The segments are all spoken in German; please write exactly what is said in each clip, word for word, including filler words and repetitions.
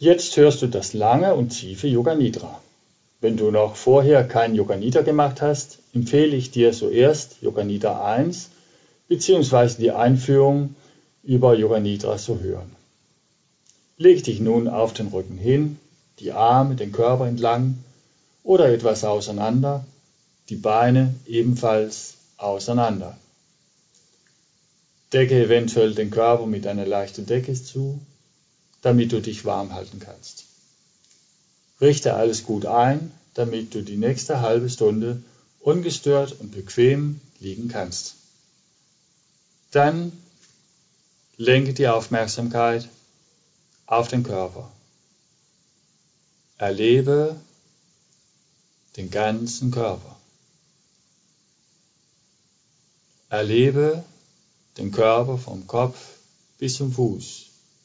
Jetzt hörst du das lange und tiefe Yoga Nidra. Wenn du noch vorher kein Yoga Nidra gemacht hast, empfehle ich dir zuerst Yoga Nidra eins bzw. die Einführung über Yoga Nidra zu hören. Leg dich nun auf den Rücken hin, die Arme den Körper entlang oder etwas auseinander, die Beine ebenfalls auseinander. Decke eventuell den Körper mit einer leichten Decke zu, damit du dich warm halten kannst. Richte alles gut ein, damit du die nächste halbe Stunde ungestört und bequem liegen kannst. Dann lenke die Aufmerksamkeit auf den Körper. Erlebe den ganzen Körper. Erlebe den Körper vom Kopf bis zum Fuß.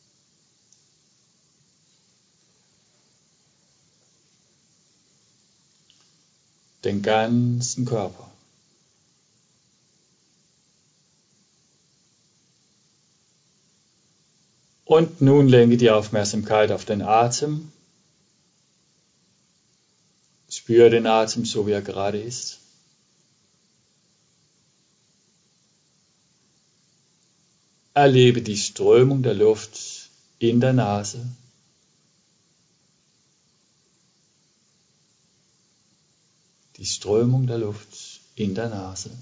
Den ganzen Körper. Und nun lenke die Aufmerksamkeit auf den Atem. Spüre den Atem, so wie er gerade ist. Erlebe die Strömung der Luft in der Nase. Die Strömung der Luft in der Nase.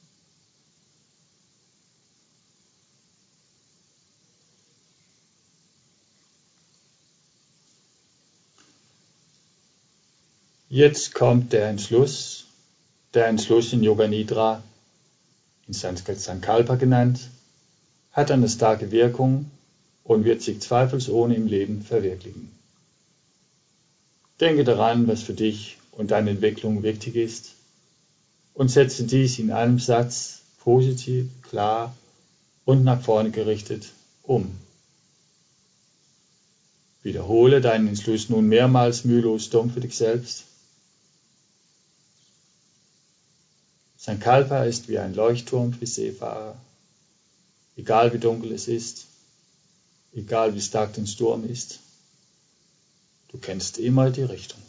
Jetzt kommt der Entschluss, der Entschluss in Yoga Nidra, in Sanskrit Sankalpa genannt, hat eine starke Wirkung und wird sich zweifelsohne im Leben verwirklichen. Denke daran, was für dich und deine Entwicklung wichtig ist und setze dies in einem Satz positiv, klar und nach vorne gerichtet um. Wiederhole deinen Entschluss nun mehrmals mühelos dumm für dich selbst. Sankalpa ist wie ein Leuchtturm für Seefahrer. Egal wie dunkel es ist, egal wie stark der Sturm ist, du kennst immer die Richtung.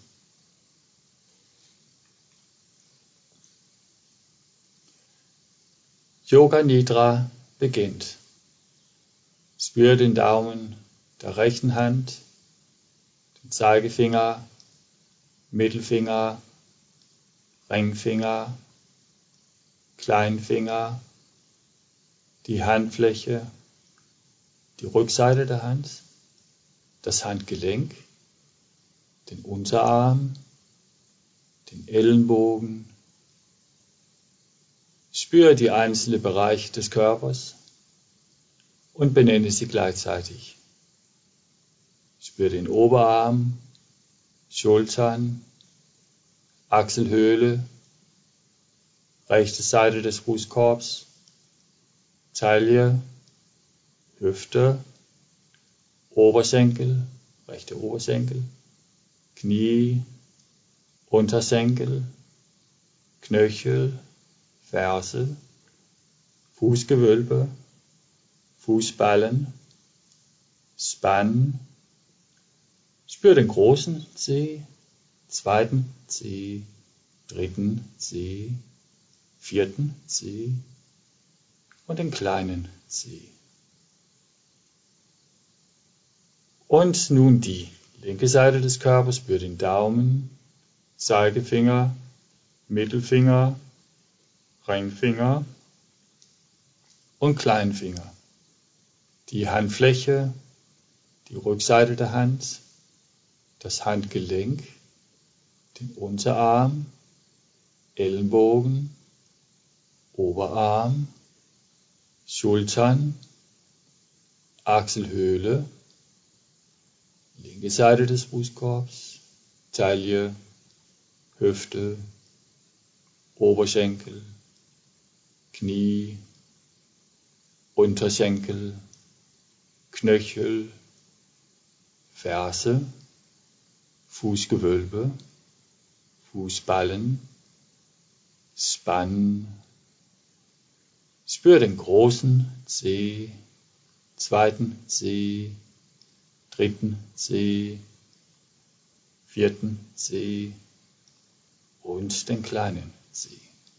Yoga Nidra beginnt. Spüre den Daumen der rechten Hand, den Zeigefinger, Mittelfinger, Ringfinger, Kleinfinger, die Handfläche, die Rückseite der Hand, das Handgelenk, den Unterarm, den Ellenbogen. Spüre die einzelnen Bereiche des Körpers und benenne sie gleichzeitig. Spüre den Oberarm, Schultern, Achselhöhle, rechte Seite des Brustkorbs, Taille, Hüfte, Oberschenkel, rechte Oberschenkel, Knie, Unterschenkel, Knöchel, Ferse, Fußgewölbe, Fußballen, Spann. Spür den großen Zeh, zweiten Zeh, dritten Zeh, vierten Zeh und den kleinen Zeh. Und nun die linke Seite des Körpers, spür den Daumen, Zeigefinger, Mittelfinger, Ringfinger und Kleinfinger. Die Handfläche, die Rückseite der Hand, das Handgelenk, den Unterarm, Ellenbogen, Oberarm, Schultern, Achselhöhle, linke Seite des Brustkorbs, Taille, Hüfte, Oberschenkel, Knie, Unterschenkel, Knöchel, Ferse, Fußgewölbe, Fußballen, Spann. Spür den großen Zeh, zweiten Zeh, dritten Zeh, vierten Zeh und den kleinen Zeh.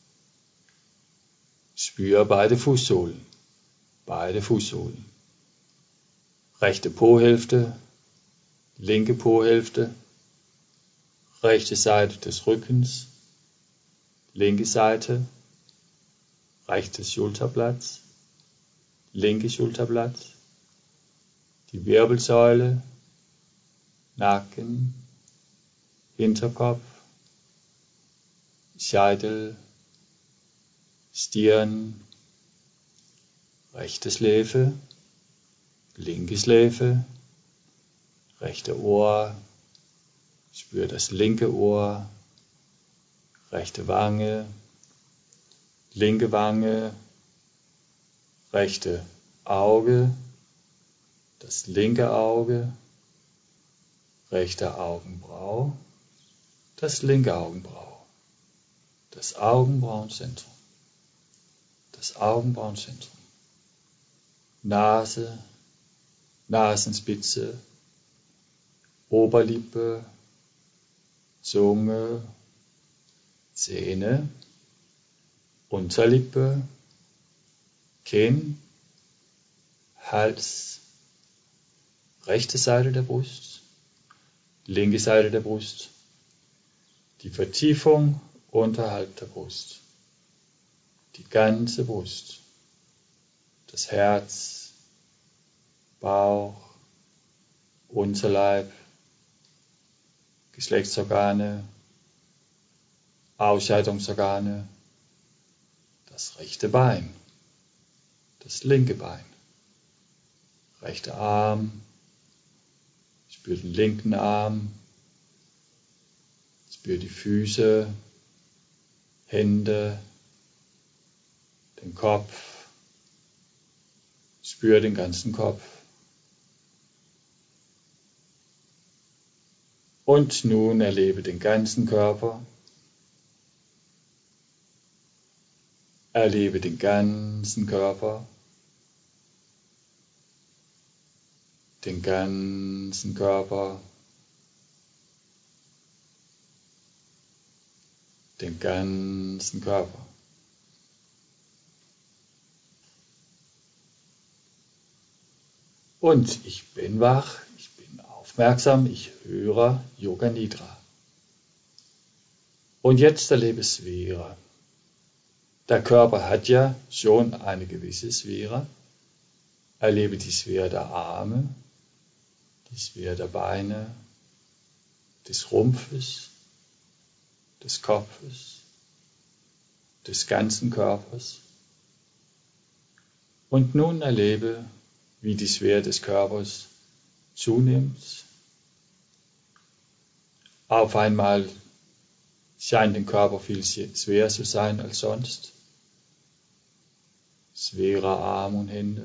Spür beide Fußsohlen, beide Fußsohlen. Rechte Po-Hälfte, linke Po-Hälfte, rechte Seite des Rückens, linke Seite, rechtes Schulterblatt, linke Schulterblatt, die Wirbelsäule, Nacken, Hinterkopf, Scheitel, Stirn, rechte Schläfe, linke Schläfe, rechte Ohr, spür das linke Ohr, rechte Wange, linke Wange, rechte Auge, das linke Auge, rechte Augenbrau, das linke Augenbrau, das Augenbrauenzentrum, das Augenbrauenzentrum, Nase, Nasenspitze, Oberlippe, Zunge, Zähne, Unterlippe, Kinn, Hals, rechte Seite der Brust, linke Seite der Brust, die Vertiefung unterhalb der Brust, die ganze Brust, das Herz, Bauch, Unterleib, Geschlechtsorgane, Ausscheidungsorgane, das rechte Bein, das linke Bein, rechter Arm, spür den linken Arm, spür die Füße, Hände, den Kopf, spür den ganzen Kopf. Und nun erlebe den ganzen Körper, erlebe den ganzen Körper, den ganzen Körper, den ganzen Körper. Und ich bin wach, ich bin aufmerksam, ich höre Yoga Nidra. Und jetzt erlebe Sphäre. Der Körper hat ja schon eine gewisse Sphäre. Erlebe die Sphäre der Arme, die Sphäre der Beine, des Rumpfes, des Kopfes, des ganzen Körpers. Und nun erlebe, wie die Sphäre des Körpers zunimmt. Auf einmal scheint der Körper viel schwerer zu sein als sonst. Schwerer Arme und Hände,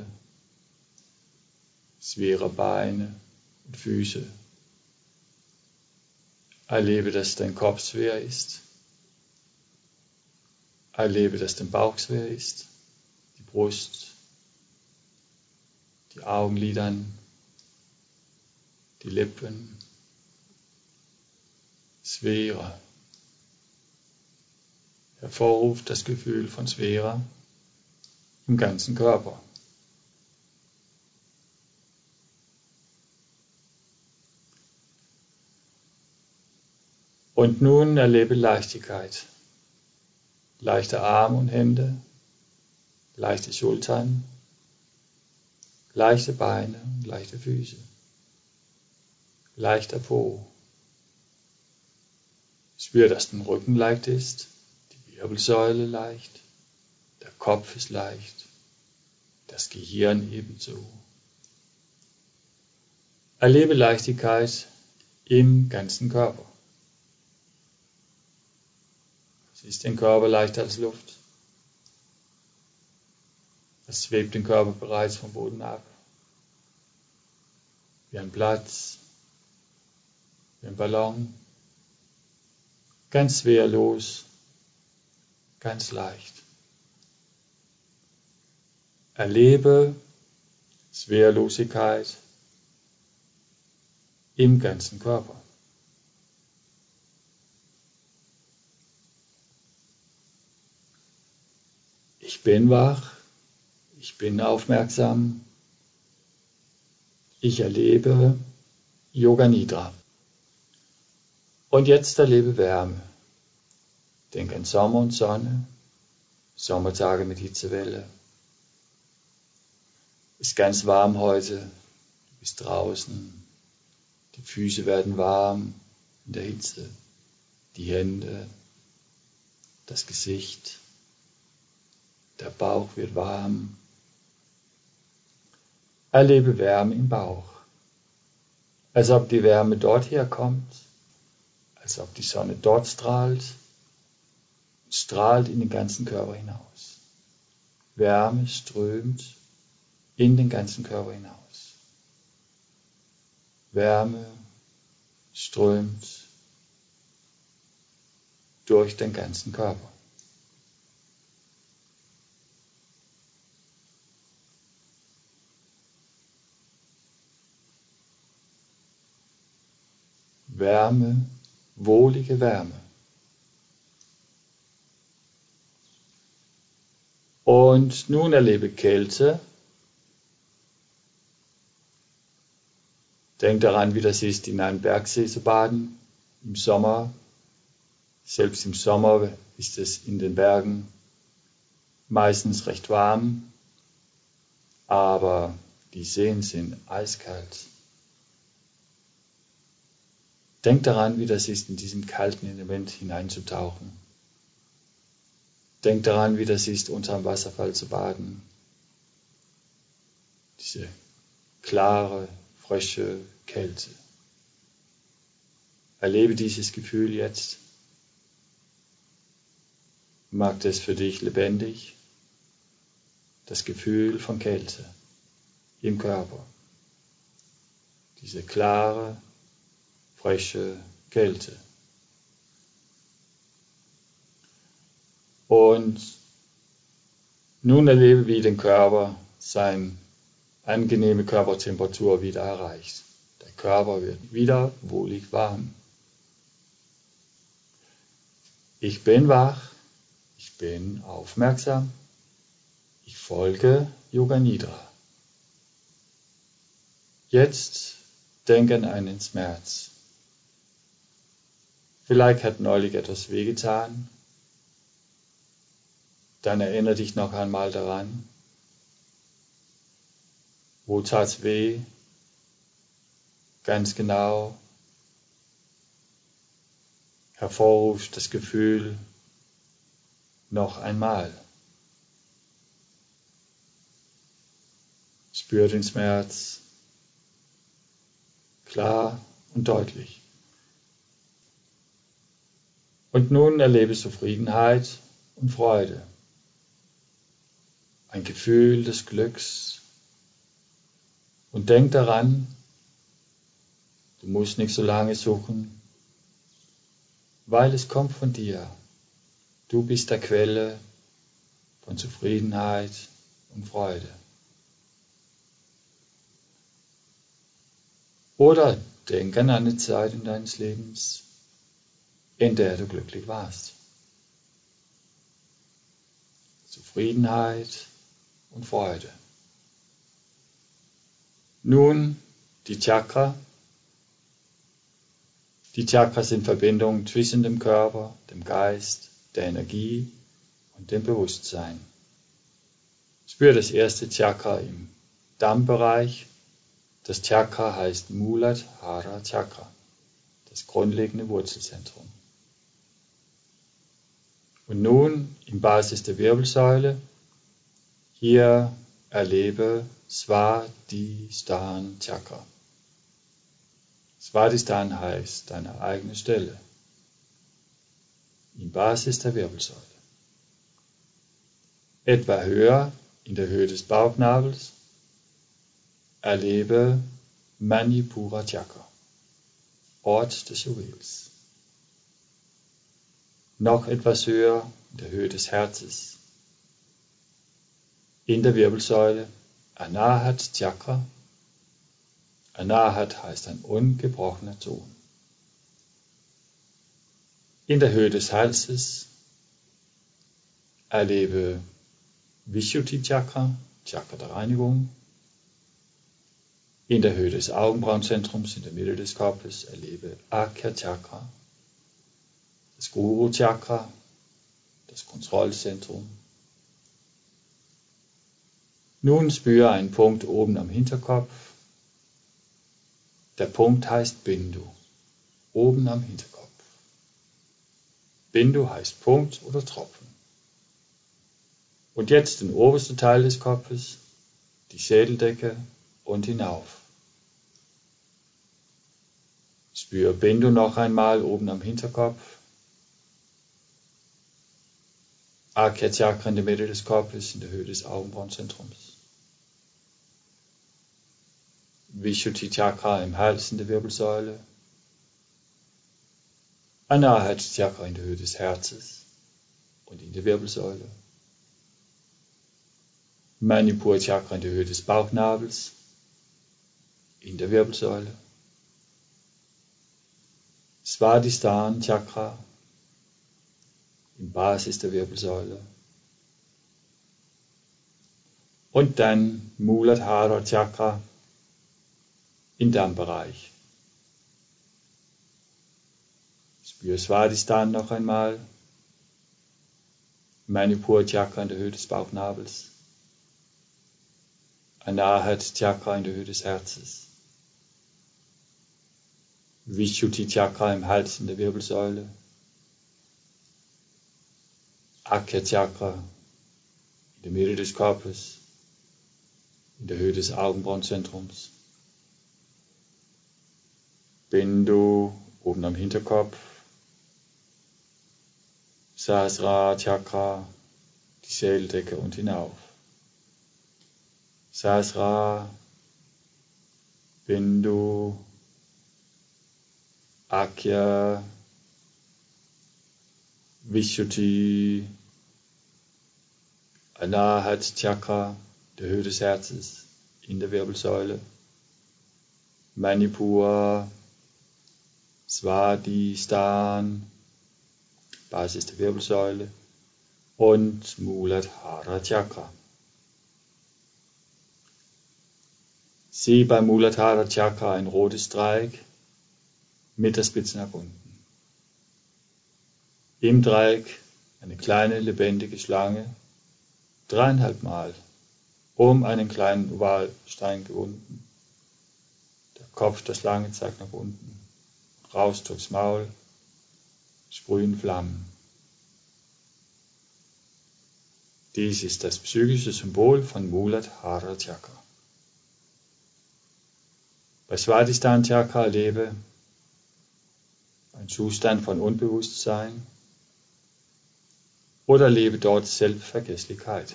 schwere Beine und Füße. Erlebe, dass dein Kopf schwer ist. Erlebe, dass dein Bauch schwer ist, die Brust, die Augenlidern, die Lippen. Schwere. Hervorruft das Gefühl von Schwere im ganzen Körper. Und nun erlebe Leichtigkeit. Leichte Arme und Hände, leichte Schultern, leichte Beine und leichte Füße, leichter Po. Spür, dass dein Rücken leicht ist, die Wirbelsäule leicht, der Kopf ist leicht, das Gehirn ebenso. Erlebe Leichtigkeit im ganzen Körper. Ist den Körper leichter als Luft? Es schwebt den Körper bereits vom Boden ab. Wie ein Blatt, wie ein Ballon. Ganz wehrlos, ganz leicht. Erlebe Schwerlosigkeit im ganzen Körper. Ich bin wach, ich bin aufmerksam, ich erlebe Yoga Nidra. Und jetzt erlebe Wärme. Denk an Sommer und Sonne, Sommertage mit Hitzewelle. Ist ganz warm heute, du bist draußen, die Füße werden warm in der Hitze, die Hände, das Gesicht, der Bauch wird warm. Erlebe Wärme im Bauch, als ob die Wärme dort herkommt, als ob die Sonne dort strahlt und strahlt in den ganzen Körper hinaus. Wärme strömt in den ganzen Körper hinaus. Wärme strömt durch den ganzen Körper. Wärme, wohlige Wärme. Und nun erlebe Kälte. Denk daran, wie das ist, in einem Bergsee zu baden. Im Sommer, selbst im Sommer ist es in den Bergen meistens recht warm, aber die Seen sind eiskalt. Denk daran, wie das ist, in diesem kalten Element hineinzutauchen. Denk daran, wie das ist, unter einem Wasserfall zu baden. Diese klare, frische Kälte. Erlebe dieses Gefühl jetzt. Macht es für dich lebendig. Das Gefühl von Kälte im Körper. Diese klare, frische Kälte. Und nun erlebe, wie den Körper seine angenehme Körpertemperatur wieder erreicht. Der Körper wird wieder wohlig warm. Ich bin wach, ich bin aufmerksam, ich folge Yoga Nidra. Jetzt denk an einen Schmerz. Vielleicht hat neulich etwas wehgetan. Dann erinnere dich noch einmal daran. Wo tat's weh? Ganz genau. Hervorruft das Gefühl noch einmal. Spür den Schmerz klar und deutlich. Und nun erlebe Zufriedenheit und Freude. Ein Gefühl des Glücks. Und denk daran, du musst nicht so lange suchen, weil es kommt von dir. Du bist der Quelle von Zufriedenheit und Freude. Oder denk an eine Zeit in deines Lebens, in der du glücklich warst. Zufriedenheit und Freude. Nun die Chakra. Die Chakras sind Verbindungen zwischen dem Körper, dem Geist, der Energie und dem Bewusstsein. Spür das erste Chakra im Dammbereich. Das Chakra heißt Muladhara Chakra, das grundlegende Wurzelzentrum. Und nun im Basis der Wirbelsäule, hier erlebe Svadhisthana Chakra. Svadhisthana heißt deine eigene Stelle, im Basis der Wirbelsäule. Etwa höher, in der Höhe des Bauchnabels, erlebe Manipura Chakra, Ort des Juwels. Noch etwas höher, in der Höhe des Herzens, in der Wirbelsäule, Anahat Chakra, Anahat heißt ein ungebrochener Ton. In der Höhe des Halses erlebe Vishuddhi Chakra, Chakra der Reinigung. In der Höhe des Augenbrauenzentrums, in der Mitte des Kopfes, erlebe Akya Chakra, das Guru Chakra, das Kontrollzentrum. Nun spüre einen Punkt oben am Hinterkopf. Der Punkt heißt Bindu, oben am Hinterkopf. Bindu heißt Punkt oder Tropfen. Und jetzt den obersten Teil des Kopfes, die Schädeldecke und hinauf. Spüre Bindu noch einmal oben am Hinterkopf. Akya Chakra in der Mitte des Kopfes, in der Höhe des Augenbrauenzentrums. Vishuddhi Chakra im Hals in der Wirbelsäule. Anahat Chakra in der Höhe des Herzens und in der Wirbelsäule. Manipur Chakra in der Höhe des Bauchnabels, in der Wirbelsäule. Svadhisthana Chakra in Basis der Wirbelsäule. Und dann Muladhara Chakra im Darmbereich. Spüre Svadhisthana noch einmal. Manipur Chakra in der Höhe des Bauchnabels. Anahat Chakra in der Höhe des Herzens. Vishuddhi Chakra im Hals in der Wirbelsäule. Akya Chakra in der Mitte des Körpers, in der Höhe des Augenbrauenzentrums. Bindu oben am Hinterkopf. Sahasrara Chakra, die Schädeldecke und hinauf. Sahasrara, Bindu, Akya, Vishuddhi, Anahat Chakra, der Höhe des Herzens, in der Wirbelsäule. Manipur, Svadhisthana, Basis der Wirbelsäule. Und Muladhara Chakra. Sieh beim Muladhara Chakra ein rotes Dreieck mit der Spitze nach unten. Im Dreieck eine kleine lebendige Schlange, dreieinhalb Mal um einen kleinen Ovalstein gewunden. Der Kopf der Schlange zeigt nach unten, raus durchs Maul, sprühen Flammen. Dies ist das psychische Symbol von Muladhara Chakra. Bei Svadhisthana Chakra erlebe ein Zustand von Unbewusstsein oder lebe dort Selbstvergesslichkeit.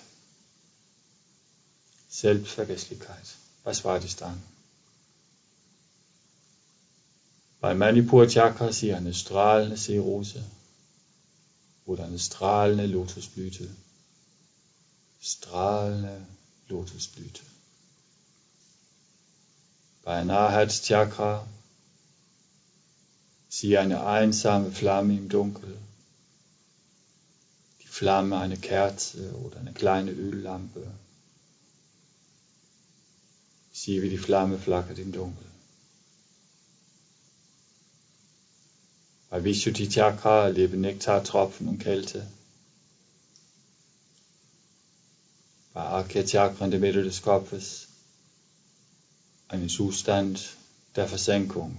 Selbstvergesslichkeit bei Svadhisthana. Bei Manipur Chakra sieh eine strahlende Seerose oder eine strahlende Lotusblüte. Strahlende Lotusblüte. Bei Anahat Chakra sieh eine einsame Flamme im Dunkel. Die Flamme einer Kerze oder eine kleine Öllampe. Sieh, wie die Flamme flackert im Dunkel. Bei Vishuddhi Chakra erlebe Nektartropfen und Kälte. Bei Akya Chakra in der Mitte des Kopfes einen Zustand der Versenkung.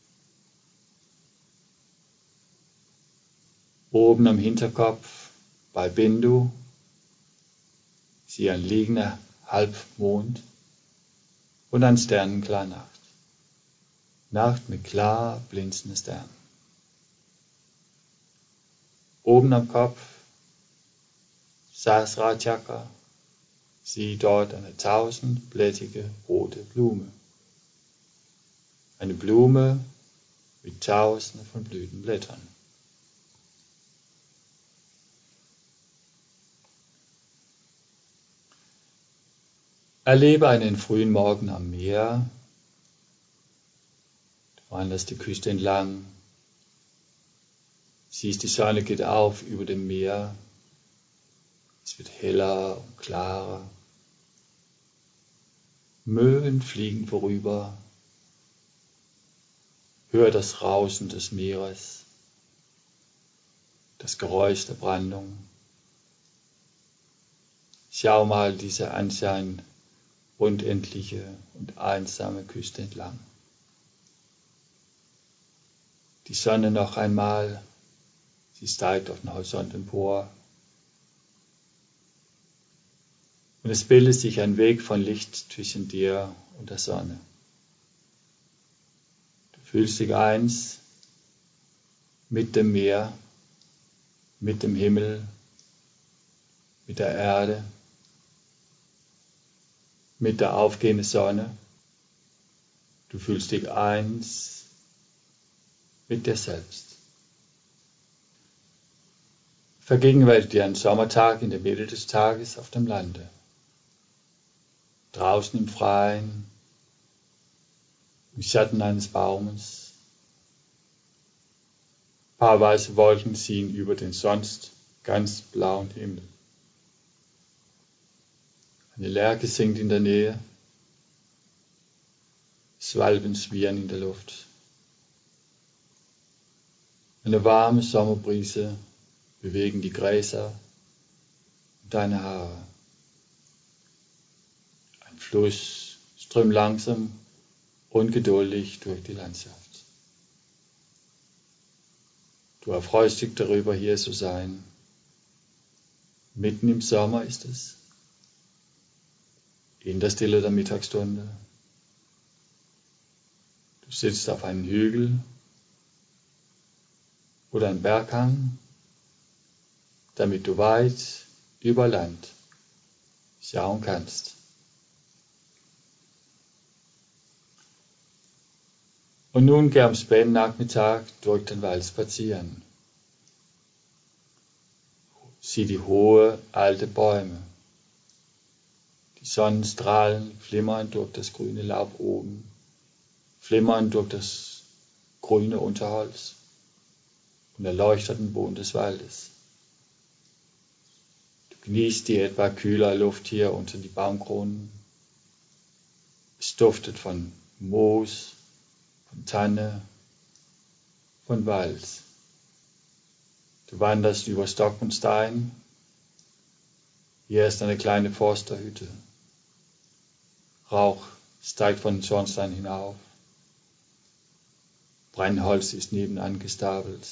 Oben am Hinterkopf bei Bindu sieh ein liegender Halbmond und ein sternenklar Nacht. Nacht mit klar blinzenden Sternen. Oben am Kopf Sahasrara Chakra, sieh dort eine tausendblättige rote Blume. Eine Blume mit tausenden von Blütenblättern. Erlebe einen frühen Morgen am Meer wanderst die Küste entlang, siehst, die Sonne geht auf über dem Meer, es wird heller und klarer, Möwen fliegen vorüber, hör das Rauschen des Meeres, das Geräusch der Brandung. Schau mal diese anscheinend unendliche und einsame Küste entlang. Die Sonne noch einmal, sie steigt auf den Horizont empor. Und es bildet sich ein Weg von Licht zwischen dir und der Sonne. Du fühlst dich eins mit dem Meer, mit dem Himmel, mit der Erde, mit der aufgehenden Sonne. Du fühlst dich eins mit dir selbst. Vergegenwärtige dir einen Sommertag in der Mitte des Tages auf dem Lande. Draußen im Freien, im Schatten eines Baumes. Ein paar weiße Wolken ziehen über den sonst ganz blauen Himmel. Eine Lerche singt in der Nähe, Schwalben schwirren in der Luft. Eine warme Sommerbrise bewegen die Gräser und deine Haare. Ein Fluss strömt langsam und geduldig durch die Landschaft. Du erfreust dich darüber, hier zu sein. Mitten im Sommer ist es, in der Stille der Mittagsstunde. Du sitzt auf einem Hügel oder einem Berghang, damit du weit über Land schauen kannst. Und nun geh am späten Nachmittag durch den Wald spazieren. Sieh die hohen, alten Bäume. Die Sonnenstrahlen flimmern durch das grüne Laub oben, flimmern durch das grüne Unterholz und erleuchten den Boden des Waldes. Du genießt die etwa kühle Luft hier unter die Baumkronen. Es duftet von Moos, von Tanne, von Wald. Du wanderst über Stock und Stein. Hier ist eine kleine Forsterhütte. Rauch steigt von den Schornstein hinauf. Brennholz ist nebenan gestapelt.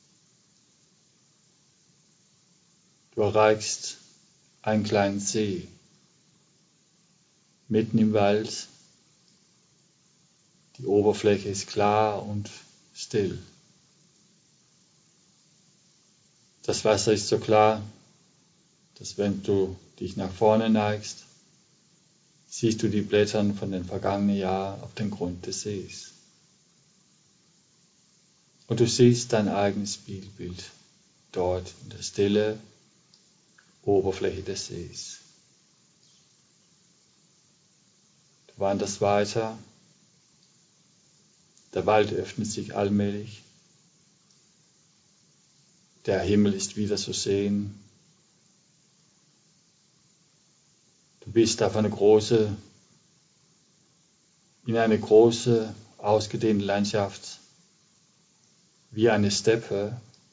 Du erreichst einen kleinen See, mitten im Wald. Die Oberfläche ist klar und still. Das Wasser ist so klar, dass wenn du dich nach vorne neigst, siehst du die Blätter von den vergangenen Jahren auf dem Grund des Sees. Und du siehst dein eigenes Spiegelbild dort in der Stille Oberfläche des Sees. Du wanderst weiter. Der Wald öffnet sich allmählich. Der Himmel ist wieder zu sehen. Du bist auf eine große, in eine große, ausgedehnte Landschaft, wie eine Steppe.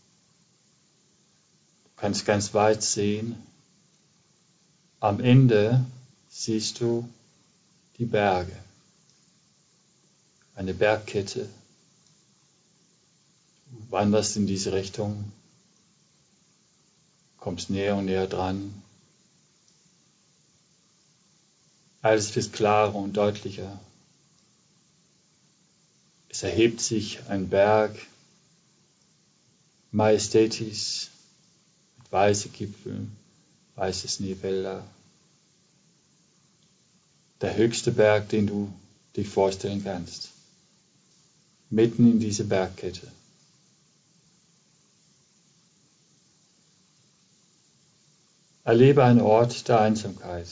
Du kannst ganz weit sehen. Am Ende siehst du die Berge, eine Bergkette. Du wanderst in diese Richtung, kommst näher und näher dran. Alles wird klarer und deutlicher. Es erhebt sich ein Berg, majestätisch, mit weißen Gipfeln, weiße Schneefelder. Der höchste Berg, den du dich vorstellen kannst. Mitten in diese Bergkette. Erlebe einen Ort der Einsamkeit.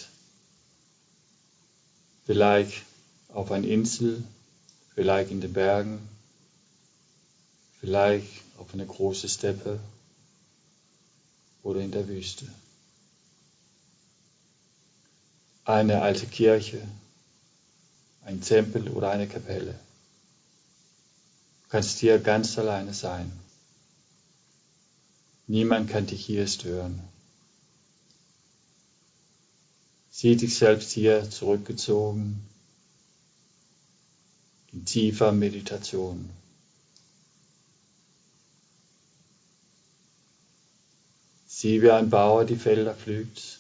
Vielleicht auf einer Insel, vielleicht in den Bergen, vielleicht auf eine große Steppe oder in der Wüste. Eine alte Kirche, ein Tempel oder eine Kapelle. Du kannst hier ganz alleine sein. Niemand kann dich hier stören. Sieh dich selbst hier zurückgezogen in tiefer Meditation. Sieh, wie ein Bauer die Felder pflügt.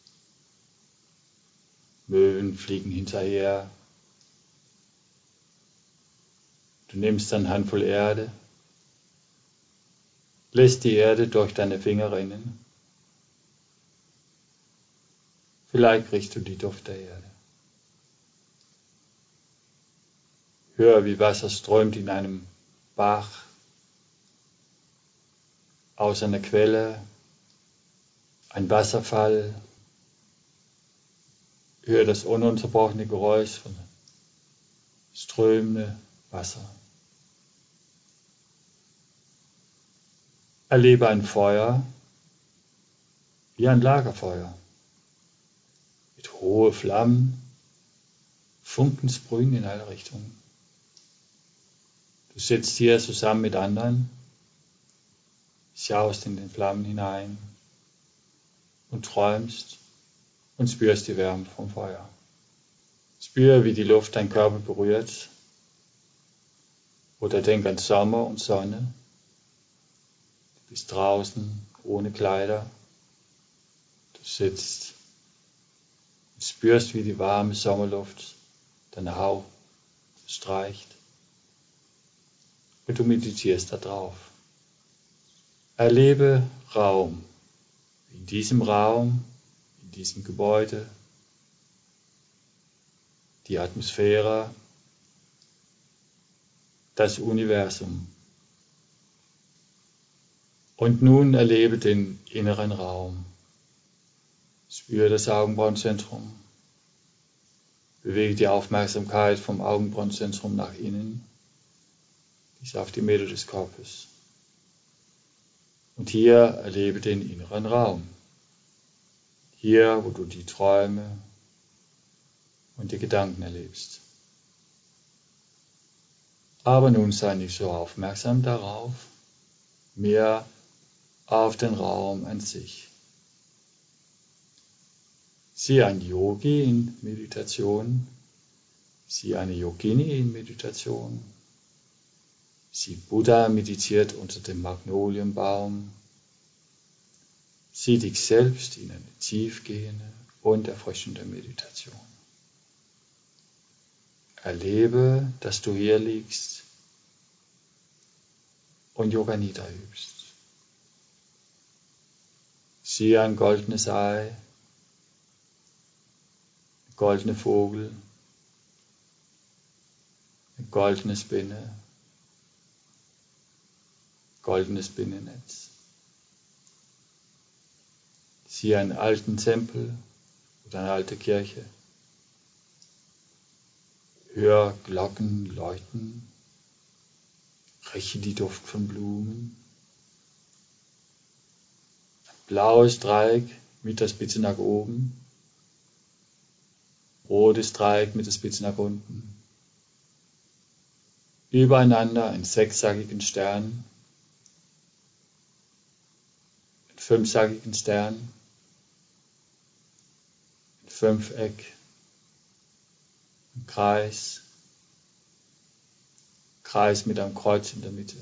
Möwen fliegen hinterher. Du nimmst eine Handvoll Erde, lässt die Erde durch deine Finger rinnen. Vielleicht riechst du die Duft der Erde. Hör, wie Wasser strömt in einem Bach, aus einer Quelle, ein Wasserfall. Hör das ununterbrochene Geräusch von strömendem Wasser. Erlebe ein Feuer wie ein Lagerfeuer. Mit hohen Flammen, Funken sprühen in alle Richtungen. Du sitzt hier zusammen mit anderen, schaust in den Flammen hinein und träumst und spürst die Wärme vom Feuer. Spür, wie die Luft deinen Körper berührt. Oder denk an Sommer und Sonne. Du bist draußen ohne Kleider. Du sitzt und spürst, wie die warme Sommerluft deine Haut streicht. Und du meditierst darauf. Erlebe Raum. In diesem Raum, in diesem Gebäude, die Atmosphäre, das Universum. Und nun erlebe den inneren Raum. Spüre das Augenbrauenzentrum. Bewege die Aufmerksamkeit vom Augenbrauenzentrum nach innen, bis auf die Mitte des Körpers. Und hier erlebe den inneren Raum. Hier, wo du die Träume und die Gedanken erlebst. Aber nun sei nicht so aufmerksam darauf, mehr auf den Raum an sich. Sieh ein Yogi in Meditation, sieh eine Yogini in Meditation, sieh Buddha meditiert unter dem Magnolienbaum, sieh dich selbst in eine tiefgehende und erfrischende Meditation. Erlebe, dass du hier liegst und Yoga Nidra übst. Sieh ein goldenes Ei, ein goldener Vogel, eine goldene Spinne, goldenes Spinnennetz. Sieh einen alten Tempel oder eine alte Kirche. Hör Glocken läuten, rieche die Duft von Blumen. Ein blaues Dreieck mit der Spitze nach oben, rotes Dreieck mit der Spitze nach unten. Übereinander einen sechszackigen Stern, einen fünfzackigen Stern, ein Fünfeck, ein Kreis, Kreis mit einem Kreuz in der Mitte.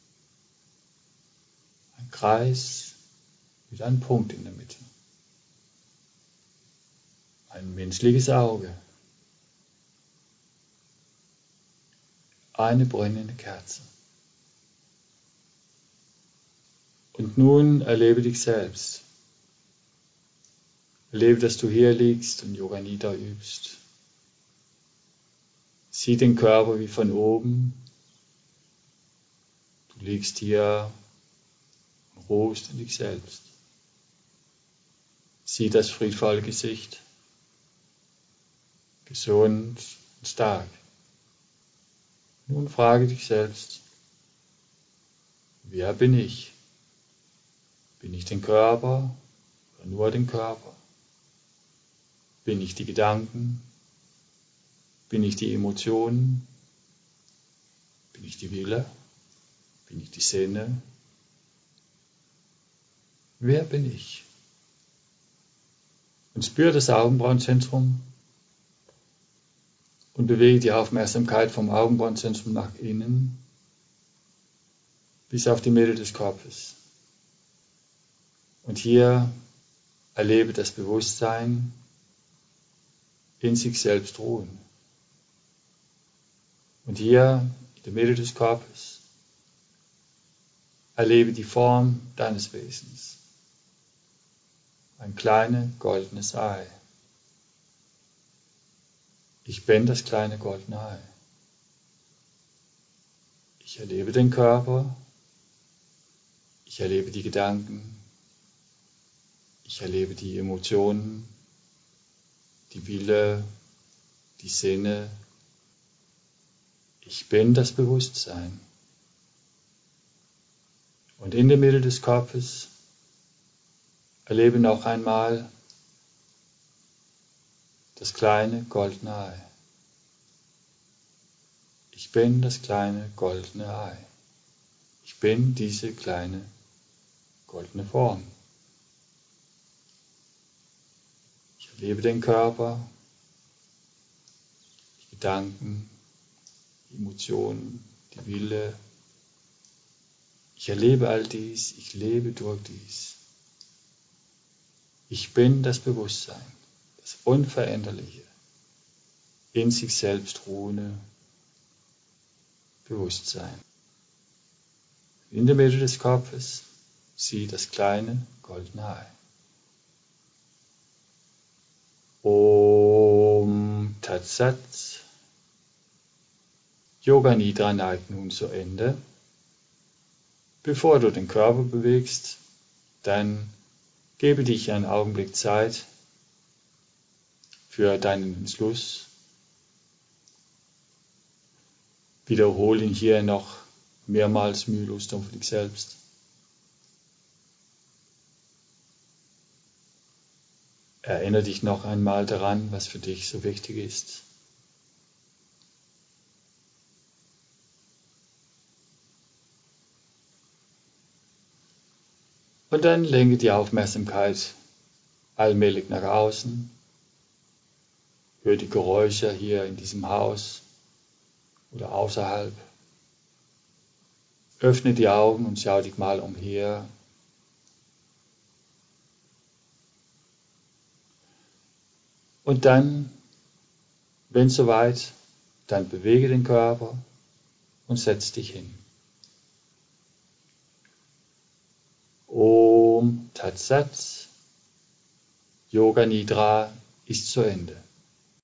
Ein Kreis mit einem Punkt in der Mitte. Ein menschliches Auge. Eine brennende Kerze. Und nun erlebe dich selbst. Erlebe, dass du hier liegst und Yoga Nidra übst. Sieh den Körper wie von oben. Du liegst hier und ruhst in dich selbst. Sieh das friedvolle Gesicht. Gesund und stark. Nun frage dich selbst, Wer bin ich? Bin ich den Körper oder nur den Körper? Bin ich die Gedanken? Bin ich die Emotionen? Bin ich die Wille? Bin ich die Sinne? Wer bin ich? Und spüre das Augenbrauenzentrum und bewege die Aufmerksamkeit vom Augenbrauenzentrum nach innen bis auf die Mitte des Kopfes. Und hier erlebe das Bewusstsein in sich selbst ruhen. Und hier in der Mitte des Kopfes erlebe die Form deines Wesens. Ein kleines goldenes Ei. Ich bin das kleine goldene Ei. Ich erlebe den Körper. Ich erlebe die Gedanken. Ich erlebe die Emotionen, die Wille, die Sinne. Ich bin das Bewusstsein. Und in der Mitte des Kopfes erlebe noch einmal das kleine goldene Ei. Ich bin das kleine goldene Ei. Ich bin diese kleine goldene Form. Ich erlebe den Körper, die Gedanken, die Emotionen, die Wille. Ich erlebe all dies, ich lebe durch dies. Ich bin das Bewusstsein, das Unveränderliche, in sich selbst ruhende Bewusstsein. In der Mitte des Kopfes sieh das kleine goldene Ei. Om Tat Sat. Yoga Nidra neigt nun zu Ende. Bevor du den Körper bewegst, dann gebe dich einen Augenblick Zeit für deinen Entschluss. Wiederhole ihn hier noch mehrmals mühelos für dich selbst. Erinnere dich noch einmal daran, was für dich so wichtig ist. Und dann lenke die Aufmerksamkeit allmählich nach außen. Hör die Geräusche hier in diesem Haus oder außerhalb. Öffne die Augen und schau dich mal umher. Und dann, wenn soweit, dann bewege den Körper und setz dich hin. Om Tat Sat. Yoga Nidra ist zu Ende.